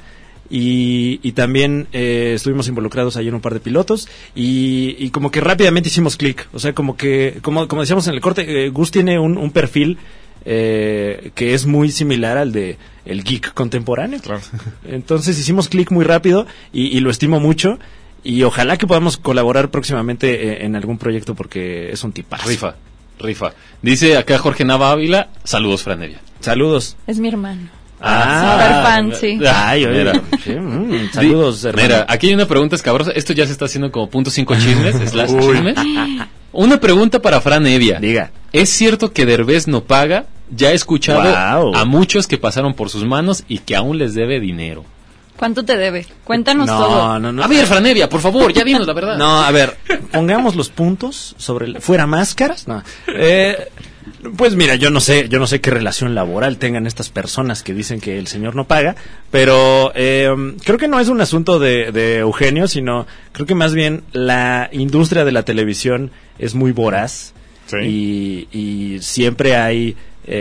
Y también estuvimos involucrados ahí en un par de pilotos y como que rápidamente hicimos clic, o sea, como decíamos en el corte, Gus tiene un perfil que es muy similar al de el geek contemporáneo. Claro. Entonces hicimos clic muy rápido y lo estimo mucho y ojalá que podamos colaborar próximamente en algún proyecto porque es un tipazo. Rifa. Dice acá Jorge Nava Ávila, saludos Franevia. Saludos. Es mi hermano. Ah, Super fan, sí. Ay, oye, Mira. sí, saludos, hermano. Mira, aquí hay una pregunta escabrosa. Esto ya se está haciendo como .5 chismes, /chismes. Una pregunta para Fran Evia. Diga. ¿Es cierto que Derbez no paga? Ya he escuchado Wow. a muchos que pasaron por sus manos y que aún les debe dinero. ¿Cuánto te debe? Cuéntanos No, todo. no. A ver, Fran Evia, por favor, ya dinos la verdad. No, a ver, pongamos los puntos sobre fuera máscaras. No. Pues mira, yo no sé qué relación laboral tengan estas personas que dicen que el señor no paga, pero creo que no es un asunto de Eugenio, sino creo que más bien la industria de la televisión es muy voraz. Sí. Y siempre hay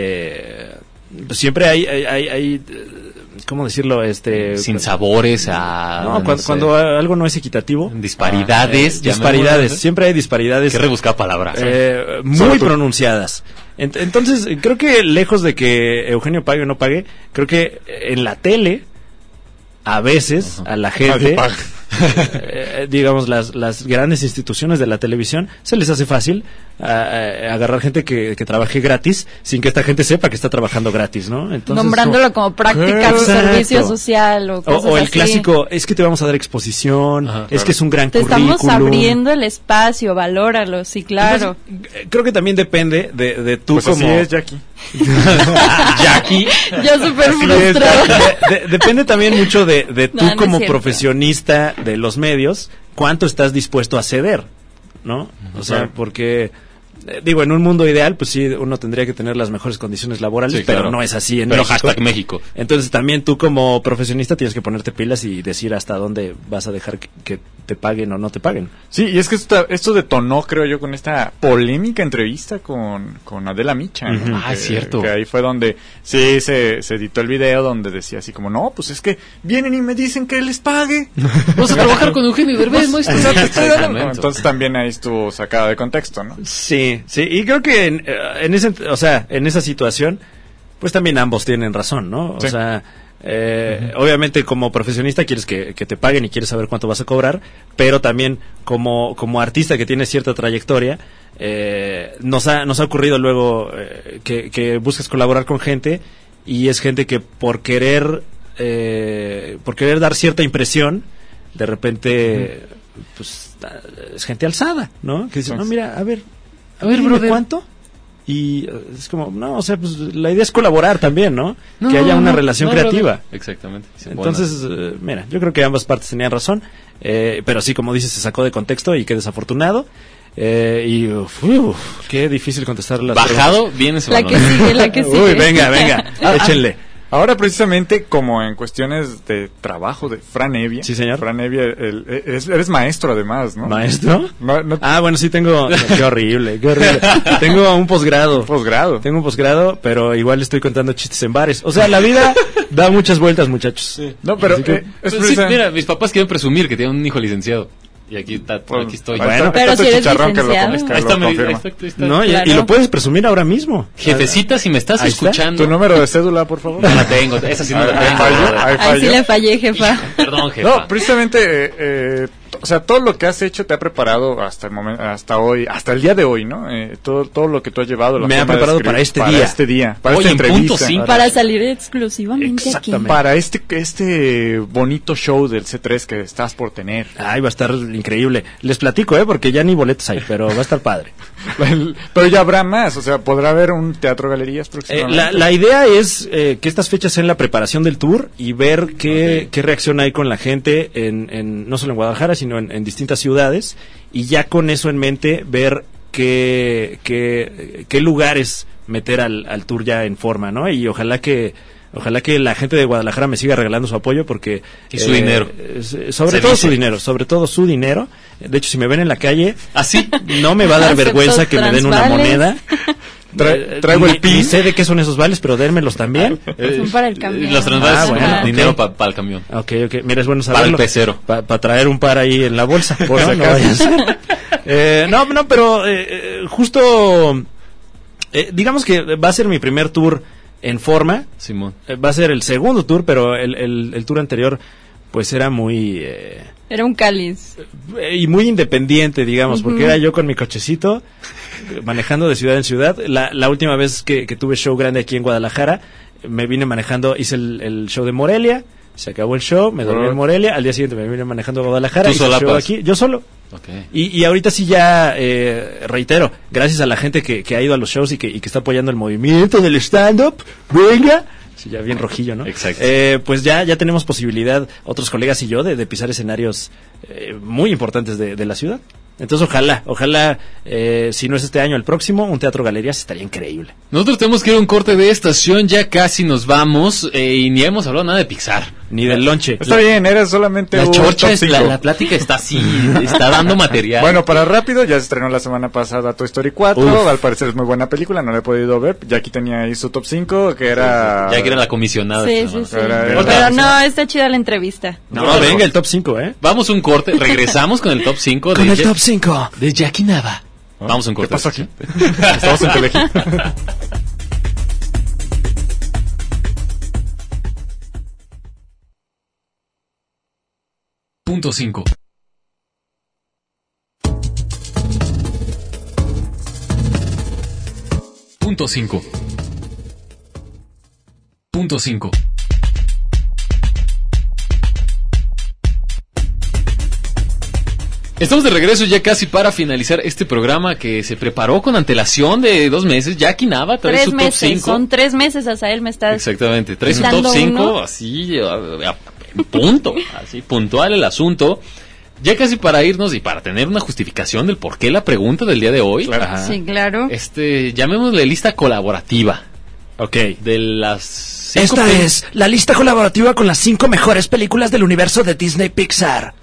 ¿cómo decirlo? Sin sabores a... No, no sé, cuando algo no es equitativo. disparidades. Disparidades, siempre hay disparidades. Qué rebuscada palabra. Muy pronunciadas. Entonces, creo que lejos de que Eugenio pague o no pague, creo que en la tele, a veces, a la gente, digamos, las grandes instituciones de la televisión, se les hace fácil agarrar gente que trabaje gratis, sin que esta gente sepa que está trabajando gratis, ¿no? Entonces, nombrándolo como práctica de servicio social o cosas o el así. clásico, es que te vamos a dar exposición, es que es un gran Te currículum. estamos abriendo el espacio, valóralo, sí, claro. Entonces, creo que también depende de tú Pues como... así es, Jackie. Jackie. Yo súper frustrada. Depende también mucho de tú No, no es como cierto. profesionista de los medios, cuánto estás dispuesto a ceder, ¿no? O sea, porque... digo, en un mundo ideal, pues sí, uno tendría que tener las mejores condiciones laborales, Sí, pero claro. no es así en Pero México. hashtag México. Entonces también tú como profesionista tienes que ponerte pilas y decir hasta dónde vas a dejar que te paguen o no te paguen. Sí, y es que esto detonó, creo yo, con esta polémica entrevista con Adela Micha, ¿no? Ujú. Ah, es cierto. Que ahí fue donde sí se editó el video donde decía así como, no, pues es que vienen y me dicen que les pague. Vamos a trabajar con Eugenio Derbez, maestro. O sea, te estoy dando- Exactamente. Entonces también ahí estuvo sacada de contexto, ¿no? Sí, y creo que en esa situación, pues también ambos tienen razón, ¿no? O Sí. sea, obviamente como profesionista quieres que te paguen y quieres saber cuánto vas a cobrar, pero también como artista que tiene cierta trayectoria, nos ha ocurrido luego que buscas colaborar con gente y es gente que por querer dar cierta impresión, de repente, pues es gente alzada, ¿no? Que dice, no, mira, a ver, dime brother. ¿cuánto? Y es como, no, o sea, pues la idea es colaborar también, ¿no? No, que haya una no, relación no, creativa. brother. Exactamente. Sí, Entonces, mira, yo creo que ambas partes tenían razón, pero sí, como dices, se sacó de contexto y qué desafortunado. Qué difícil contestar las bajado, viene ese La que balón. sigue, la que sigue. Uy, venga, échenle. Ahora precisamente como en cuestiones de trabajo de Fran Evia. Sí, señor. Fran Evia, eres maestro además, ¿no? ¿Maestro? No, Ah, bueno, sí tengo... Qué horrible. Tengo un posgrado. posgrado. Tengo un posgrado, pero igual estoy contando chistes en bares. O sea, la vida da muchas vueltas, muchachos. No, pero Así que- es Pues sí, precisa- mira, mis papás quieren presumir que tienen un hijo licenciado. Y aquí Pues, estoy. ahí está- Pero ahí está si tu eres chicharrón que lo licenciado. con- que Ahí está, lo confirma. ahí está. No, Claro. y lo puedes presumir ahora mismo. Jefecita, si me estás Ahí está. escuchando. Tu número de cédula, por favor. No la tengo, esa sí no la Ahí tengo. falló, brother. ahí Ahí sí falló. le fallé, jefa. Perdón, jefa. No, precisamente, o sea, todo lo que has hecho te ha preparado hasta el momento, hasta hoy, hasta el día de hoy, ¿no? Todo lo que tú has llevado. la Me ha forma de preparado escribir, para este para día. este día, para Oye, esta en punto entrevista. cinco. Para salir exclusivamente aquí. Exactamente. Para este bonito show del C3 que estás por tener. Ay, va a estar increíble. Les platico, porque ya ni boletos hay, pero va a estar padre. Pero ya habrá más, o sea, podrá haber un teatro galerías próximamente. La idea es que estas fechas sean la preparación del tour y ver qué reacción hay con la gente, no solo en Guadalajara, sino en distintas ciudades, y ya con eso en mente ver qué lugares meter al tour ya en forma, ¿no? Y ojalá que la gente de Guadalajara me siga regalando su apoyo porque... Y su dinero. Sobre Se todo dice. sobre todo su dinero. De hecho, si me ven en la calle, ¿Así? no me va a dar Acepto vergüenza que me den una transvales. moneda. Traigo el Ni PIN. sé de qué son esos vales, pero dénmelos también. Son para el camión. Los transvales Ah, son bueno, dinero ok. para el camión. Ok. Mira, es bueno Para saberlo. el pecero. Para traer un par ahí en la bolsa. Por si No acaso. vaya a ser. No, pero justo... digamos que va a ser mi primer tour en forma. Simón. Va a ser el segundo tour, pero el tour anterior pues era muy... Era un cáliz. y muy independiente, digamos, porque era yo con mi cochecito, manejando de ciudad en ciudad. La última vez que tuve show grande aquí en Guadalajara, me vine manejando, hice el show de Morelia, se acabó el show, me dormí en Morelia, al día siguiente me vine manejando a Guadalajara, ¿Tú hice el show solapas? aquí, yo solo. Okay. Y ahorita sí ya, reitero, gracias a la gente que ha ido a los shows y que está apoyando el movimiento del stand-up, venga, sí, ya bien rojillo, ¿no? Exacto. Pues ya tenemos posibilidad, otros colegas y yo, de pisar escenarios muy importantes de la ciudad. Entonces ojalá, si no es este año, el próximo, un Teatro Galerías estaría increíble. Nosotros tenemos que ir a un corte de estación, ya casi nos vamos, y ni hemos hablado nada de Pixar. Ni del lonche. Está bien, era solamente La un chorcha, top cinco. la plática está así, está dando material. Bueno, para rápido, ya se estrenó la semana pasada Toy Story 4, Uf. al parecer es muy buena película, no la he podido ver, ya aquí tenía ahí su top 5, que era... Ya que era la comisionada. Sí, esta sí, semana. sí. Era- Pero no, está chida la entrevista. No, venga, el top 5, ¿eh? Vamos a un corte, regresamos con el top 5 de, 5. de Jackie Nava. ¿Ah? Vamos a un corte. ¿Qué pasó aquí? Estamos en Telegi. Punto 5. Punto 5. Punto 5. Estamos de regreso ya casi para finalizar este programa que se preparó con antelación de 2 meses. Jackie Nava trae 3 su top meses, 5. son 3 meses, Azael, me estás... Exactamente, trae su Dando top 5 uno. así, en punto, así, puntual el asunto. Ya casi para irnos y para tener una justificación del por qué la pregunta del día de hoy. Claro. Ajá. Sí, claro. Llamémosle lista colaborativa. Ok. De las 5 Esta es la lista colaborativa con las 5 mejores películas del universo de Disney Pixar.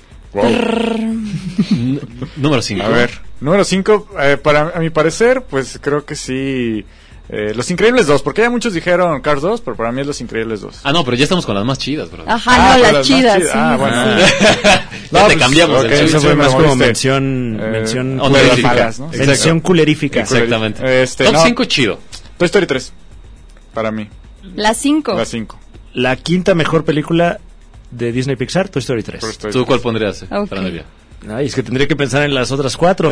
Número 5. A ver, número 5, a mi parecer, pues creo que sí... Los Increíbles 2, porque ya muchos dijeron Cars 2, pero para mí es Los Increíbles 2. Ah, no, pero ya estamos con las más chidas, bro. Ajá, Ah, no, pero las las chidas, más chidas. sí. Ah, bueno. sí. Ya No, te pues, cambiamos. ok, el eso chiste. Eso fue me más como moviste. mención honorífica. malas, ¿no? mención Exacto. culerífica. Exactamente. Top no. 5 chido. Toy Story 3, para mí, Las 5. la 5. La quinta mejor película de Disney Pixar, Toy Story 3. ¿Tú cuál pondrías, Ok. Franevia? Ay, es que tendría que pensar en las otras 4.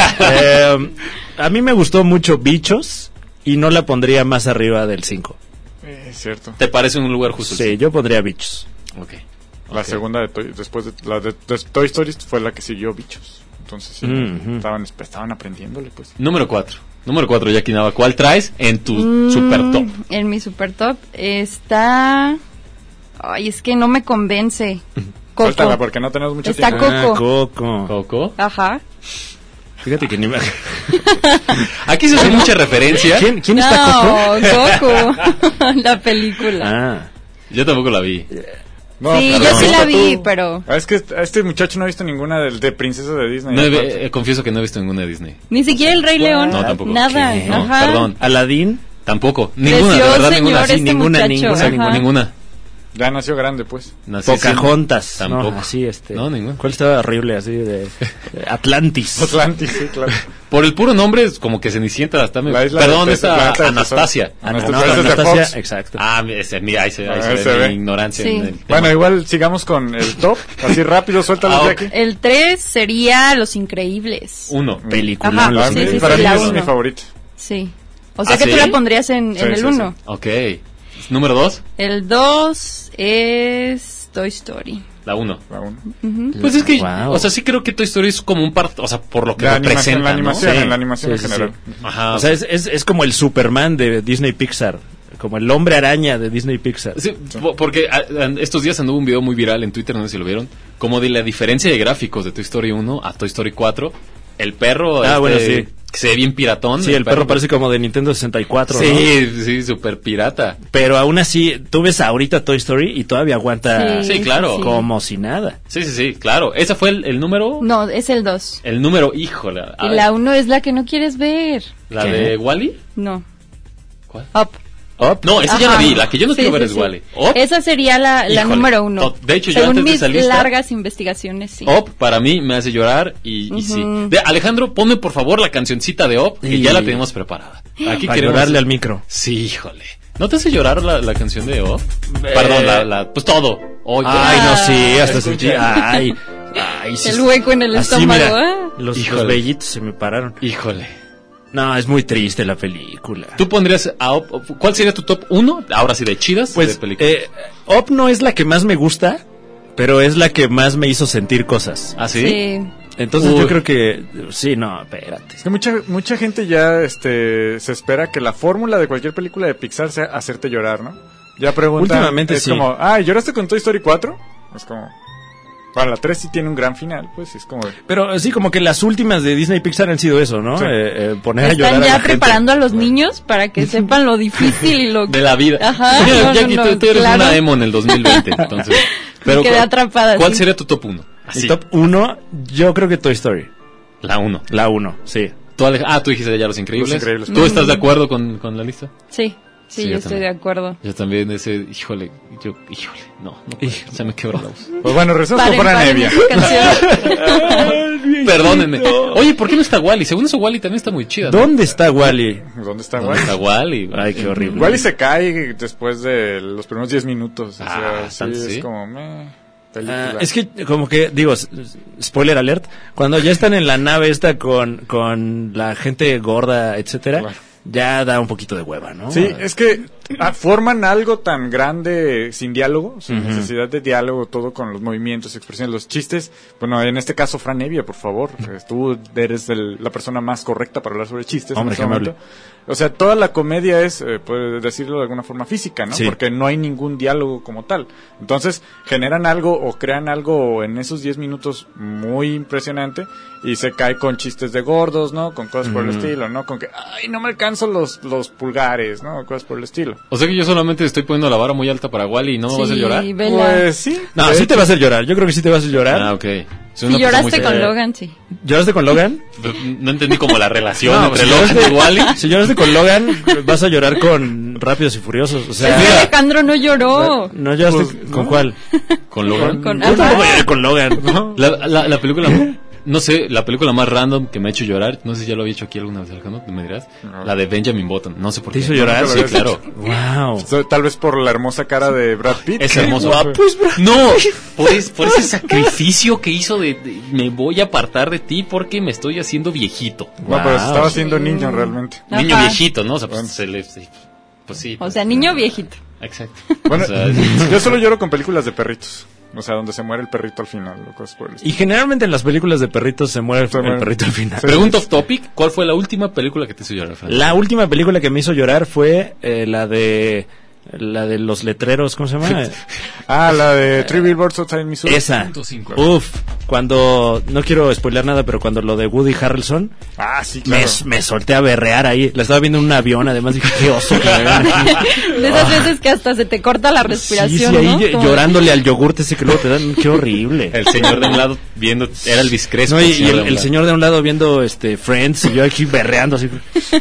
A mí me gustó mucho Bichos y no la pondría más arriba del 5. Es cierto. ¿Te parece un lugar justo? Sí, yo pondría Bichos. Ok. La Ok. segunda después de la de Toy Story fue la que siguió Bichos. Entonces sí, Ujú. estaban aprendiéndole, pues. Número 4. Número 4, Jackie Nava. ¿Cuál traes en tu super top? En mi super top está... Ay, es que no me convence. Suéltala Coco. porque no tenemos mucho Está tiempo. Coco. Coco. Coco. Ajá. Fíjate que ni me... Aquí se hace mucha referencia. ¿Quién está Coco? No, Coco. La película. Ah, Yo tampoco la vi. No, sí, perdón. yo sí la Tú- vi, pero... Es que este muchacho no ha visto ninguna de princesa de Disney. No he- aparte. confieso que no he visto ninguna de Disney. Ni siquiera el Rey León. No, tampoco. Nada. ¿Qué? No, Ajá. perdón. Aladín. Tampoco. Ninguna, de Creció, verdad, señor, ninguna. este ninguna, muchacho. ninguna, Ajá. Ninguna. Ya nació grande, pues. Nací Pocahontas. sin- Tampoco. No, así, No, ninguna. ¿Cuál estaba horrible? Así de Atlantis. Atlantis, sí, claro. Por el puro nombre, es como que Cenicienta está La isla Perdón, de- esta planeta de Anastasia. Ah, Anastasia. no, Ese es de Anastasia, Fox. exacto. Ah, mira, ahí se Ahí ve se ve. mi ignorancia. Sí. en el tema. Bueno, igual sigamos con el top. Así rápido, suéltalo, Ah, Jackie. El 3 sería Los Increíbles. 1. Película. Ajá, Para sí, mí, sí, para sí, mí la es uno. mi favorito. Sí. O sea ¿Ah, que sí? tú la pondrías en Sí, el sí, 1. Ok. Número 2, El 2 es Toy Story. la 1. La uno. Pues es que, Wow. o sea, sí creo que Toy Story es como un o sea, por lo que La animación, representa, la animación, ¿no? en la animación Sí, en sí, general. Ajá. O sea, es como el Superman de Disney Pixar. Como el hombre araña de Disney Pixar. Sí, porque estos días anduvo un video muy viral en Twitter, no sé si lo vieron, como de la diferencia de gráficos de Toy Story 1 a Toy Story 4. El perro, bueno, sí. que se ve bien piratón. Sí, el perro parece como de Nintendo 64, ¿no? Sí, sí, súper pirata. Pero aún así, tú ves ahorita Toy Story y todavía aguanta Sí, claro. sí. como si nada. Sí, sí, sí, claro. ¿Ese fue el número? No, es el 2. El número, híjole. a Y ver, la 1 es la que no quieres ver. ¿La ¿Qué? de Wally? No. ¿Cuál? Up. Up. No, esa ya la Ajá. vi. La que yo no Sí, quiero ver sí, es sí. Wally. Up, Esa sería la Híjole. número 1. De hecho, yo según antes de mis esa lista- largas investigaciones, sí. Up para mí me hace llorar y sí. Ujú. Alejandro, ponme por favor la cancioncita de Up, que Y- ya la tenemos preparada. Aquí Para queremos darle al micro. Sí, híjole. ¿No te hace llorar la canción de O? Perdón, pues todo. Oh, Ay, no, sí, hasta escuché. sentí. Ay, sí. El hueco en el Así, estómago, mira, ¿eh? los Híjole. vellitos se me pararon. Híjole. No, es muy triste la película. ¿Tú pondrías a Up? ¿Cuál sería tu top 1? Ahora sí, de chidas Pues, de películas. Up no es la que más me gusta, pero es la que más me hizo sentir cosas. ¿Ah, sí? Sí. Entonces Uy. yo creo que... Sí, no, espérate. Es que mucha gente ya se espera que la fórmula de cualquier película de Pixar sea hacerte llorar, ¿no? Ya preguntan, Últimamente es sí. como, ¿lloraste con Toy Story 4? Es como, para la 3 sí tiene un gran final, pues es como... Pero sí, como que las últimas de Disney y Pixar han sido eso, ¿no? Sí. Poner a llorar Están a la ya gente. preparando a los niños para que sepan lo difícil y lo De la vida. Ajá, Mira, no, Jackie, no, tú eres claro. una emo en el 2020, entonces. Pero quedé atrapada, ¿Cuál sí. sería tu top 1? Mi top 1, yo creo que Toy Story. La 1. La 1, sí. Tú dijiste ya Los Increíbles. Los Increíbles. ¿Tú estás de acuerdo con la lista? Sí, Sí, yo yo estoy de también. acuerdo. Yo también, híjole, no puedo, se me quebra la voz. Pues bueno, regresamos con Fran Paren Evia. esa canción. Perdónenme. Oye, ¿por qué no está Wally? Según eso, Wally también está muy chida. ¿no? ¿Dónde está Wally? ¿Dónde está ¿Dónde Wally? está Wally? Ay, qué horrible. Wally se cae después de los primeros 10 minutos. O Ah, sea, sí, ¿sí? es como, película. Es que como que, digo, spoiler alert, cuando ya están en la nave esta con la gente gorda, etcétera, Claro. ya da un poquito de hueva, ¿no? Sí, es que forman algo tan grande sin diálogo, sin necesidad de diálogo, todo con los movimientos, expresiones, los chistes. Bueno, en este caso, Fran Evia, por favor, tú eres la persona más correcta para hablar sobre chistes. Hombre, en este qué amable. momento. O sea, toda la comedia es, puedes decirlo de alguna forma, física, ¿no? Sí. Porque no hay ningún diálogo como tal. Entonces, generan algo o crean algo en esos 10 minutos muy impresionante y se cae con chistes de gordos, ¿no? Con cosas por el estilo, ¿no? Con que, no me alcanzo los pulgares, ¿no? Cosas por el estilo. O sea que yo solamente estoy poniendo la vara muy alta para Wally y no me vas a hacer llorar. Sí, vela. Pues sí. No, De sí hecho, te va a hacer llorar. Yo creo que sí te vas a hacer llorar. Ah, ok. Soy Si una persona lloraste muy con seria. Logan, sí. ¿Lloraste con Logan? No entendí como la relación No, entre si Logan lloraste- y Wally. Si lloraste con Logan, vas a llorar con Rápidos y Furiosos. O Es sea, que Alejandro no lloró. ¿no lloraste con cuál? Con Logan. Con- Yo tampoco lloré con Logan, ¿no? La película, no sé, la película más random que me ha hecho llorar, no sé si ya lo había hecho aquí alguna vez, Alejandro, ¿me dirás? No. La de Benjamin Button, no sé por ¿Te qué. hizo llorar? Sí, Nunca lo habías claro. Wow. tal vez por la hermosa cara de Brad Pitt. Es que- hermoso. Guapo es Brad No, por ese sacrificio que hizo de me voy a apartar de ti porque me estoy haciendo viejito. No, pero se Wow. estaba haciendo niño realmente. Niño Ajá. viejito, ¿no? O sea, pues, pues sí. O sea, niño viejito. Exacto. Bueno, O sea, yo solo lloro con películas de perritos. O sea, donde se muere el perrito al final, o cosas por el estilo. Y generalmente en las películas de perritos se muere el muere. perrito al final. Sí. pregunta off topic, ¿cuál fue la última película que te hizo llorar, Fran? La última película que me hizo llorar fue la de los letreros, ¿cómo se llama? La de Three Billboards Outside Missouri. Esa. Punto cinco. Uf, cuando, no quiero spoilear nada, pero cuando lo de Woody Harrelson, Sí, claro. me solté a berrear ahí. La estaba viendo en un avión, además dije, qué oso que me vean aquí. De esas veces que hasta se te corta la respiración, Sí, ahí ¿no? Como- llorándole al yogurte ese que luego te dan, qué horrible. El señor de un lado viendo, era Elvis Crespo. No, y señor de un el lado. señor de un lado viendo Friends y yo aquí berreando así.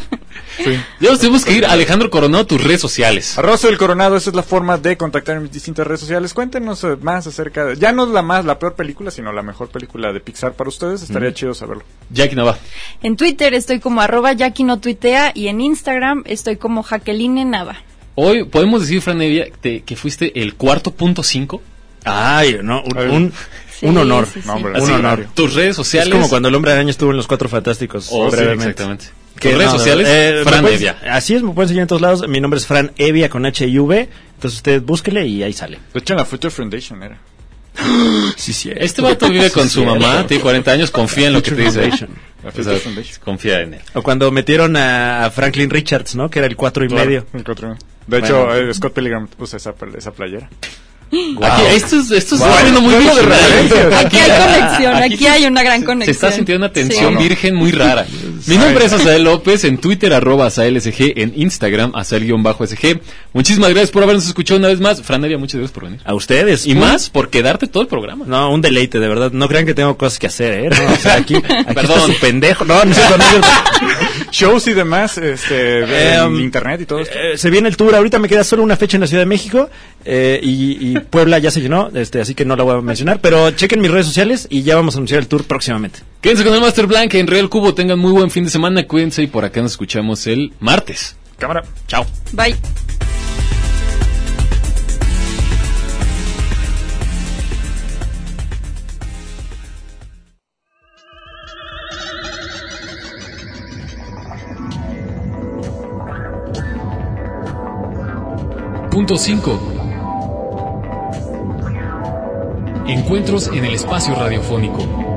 Ya nos tenemos que ir. Alejandro Coronado, tus redes sociales. Soy el Coronado, esa es la forma de contactar en mis distintas redes sociales. Cuéntenos más acerca de... Ya no es la peor película, sino la mejor película de Pixar para ustedes. Estaría chido saberlo. Jackie Nava. En Twitter estoy como @Jackie no tuitea y en Instagram estoy como Jacqueline Nava. Hoy podemos decir, Fran Evia, que fuiste el cuarto punto 5. Ay, no, un Sí, honor. sí, sí. No, hombre, Un así, honor. Tus redes Es sociales. como cuando el Hombre Araña estuvo en Los Cuatro Fantásticos. Oh, sí, brevemente. exactamente. Que Tus redes no, sociales, me Fran pueden- Evia. Así es, me pueden seguir en todos lados. Mi nombre es Fran Evia con H-I-V. Entonces usted búsquele y ahí sale. De hecho, en la Future Foundation era. Sí, sí. Este vato vive con su mamá, tiene 40 años, confía en lo que te dice. Foundation. La O Future sea, Foundation. confía en él. O cuando metieron a Franklin Richards, ¿no? Que era el 4 y medio. El cuatro. De hecho, Bueno. Scott Pilgrim usa esa playera. Aquí, esto es Wow. algo muy Juego de original. referencias. Aquí hay conexión, aquí hay una gran Se conexión. está sintiendo una tensión Sí. virgen muy rara. Mi nombre es Asael López, en Twitter @AsaelSG, en Instagram Asael_SG. Muchísimas gracias por habernos escuchado una vez más. Fran Evia, muchas gracias por venir. A ustedes. Y más por quedarte todo el programa. No, un deleite, de verdad. No crean que tengo cosas que hacer, ¿eh? No, o sea, aquí Perdón. está su pendejo. No, no sé con ellos. Shows y demás, en internet y todo esto. Se viene el tour. Ahorita me queda solo una fecha en la Ciudad de México y Puebla ya se llenó, así que no la voy a mencionar. Pero chequen mis redes sociales y ya vamos a anunciar el tour próximamente. Quédense con el Master Blanca en Real Cubo. Tengan muy buen fin de semana. Cuídense y por acá nos escuchamos el martes. Cámara. Chao. Bye. Punto 5. Encuentros en el espacio radiofónico.